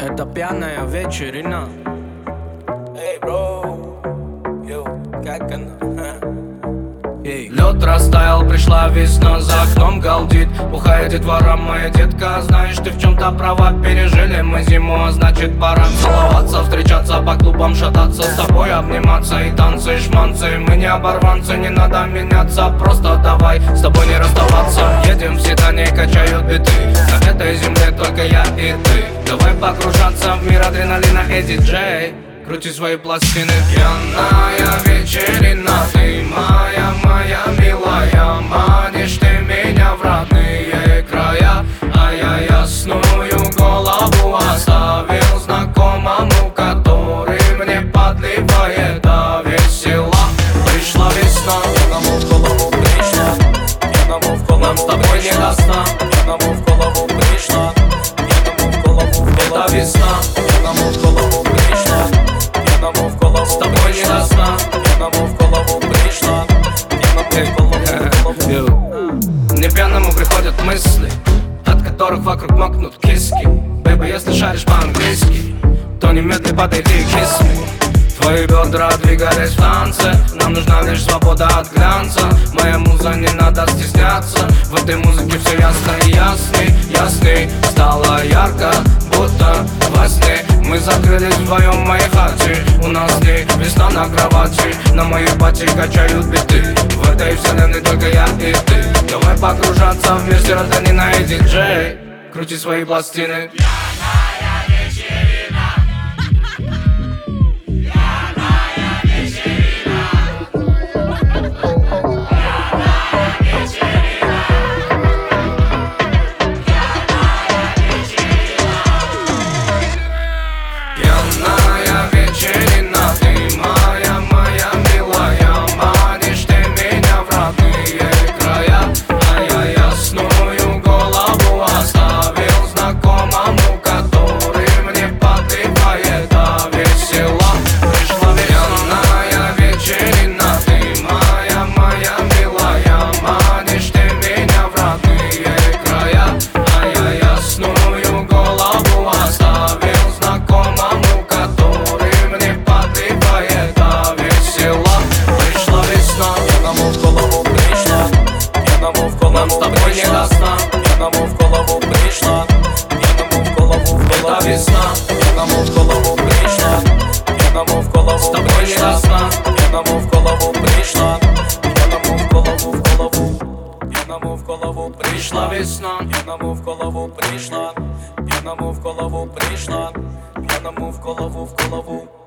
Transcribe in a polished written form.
Это пьяная вечерина. Эй, бро, йоу, как она? Лед растаял, пришла весна, за окном галдит. Бухая детвора, моя детка. Знаешь, ты в чем-то права, пережили мы зиму, а значит пора целоваться, встречаться по клубам, шататься, с тобой обниматься и танцы, шманцы. Мы не оборванцы, не надо меняться, просто давай с тобой не расставаться. Едем в седане, качают биты, на этой земле только я и ты. Давай погружаться в мир адреналина, диджей, крути свои пластины. Пьяная вечерина, ты моя милая, манишь ты меня в родные края. А я ясную голову оставил знакомому, который мне подливает до весела. Пришла весна, пьяному в голову пришла, пьяному в голову нам с тобой не до сна. Пьяному в голову пришла, пьяному в голову это весна. Пьяному в голову пришла, пьяному в голову с тобой не до сна. Пьяному в голову пришла, пьяному в голову. Не пьяному приходят мысли, от которых вокруг мокнут киски. Бэйби, если шаришь по-английски, то немедленно подойди и kiss me. Твои бедра двигались в танце, нам нужна лишь свобода от глянца. Моя муза, не надо стесняться, в этой музыке все ясно и ясней. Стало ярко, будто во сне. Мы закрылись вдвоем в моей хате, у нас с ней весна на кровати. На моей пати качают биты, в этой вселенной только я и ты. Давай погружаться в мир серотонина и диджей, крути свои пластины. Нам с тобой не до сна. Пьяному в голову пришла, пьяному в голову это весна. Пьяному в голову пришла, пьяному в голову с тобой не до сна. Пьяному в голову пришла, пьяному в голову, пьяному в голову пришла весна. Пьяному в голову пришла, пьяному в голову пришла, пьяному в голову.